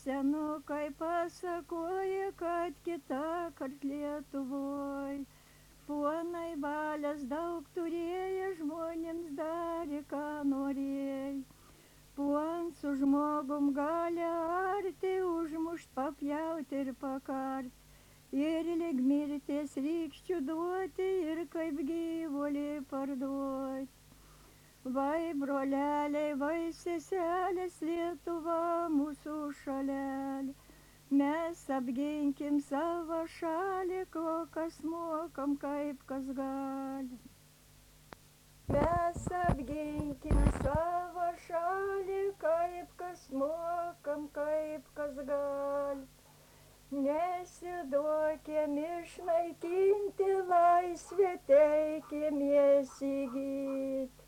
senukai pasakoja, kad kitąkart Lietuvoj ponai valias daug turėjo, žmonėms darė, ką norėjo. Puon su žmogum gali arti, užmušt, papjauti ir pakart. Ir lyg mirties rykščių duoti, ir kaip gyvulį parduoti. Vai broleliai, vai seselės, Lietuva mūsų šalelė. Mes apginkim savo šalį, ko kas mokam, kaip kas gali. Mes apginkim savo šalį, kaip kas mokam, kaip kas gali. Nesiduokim išnaikinti, laisvę teikim jas įgyt.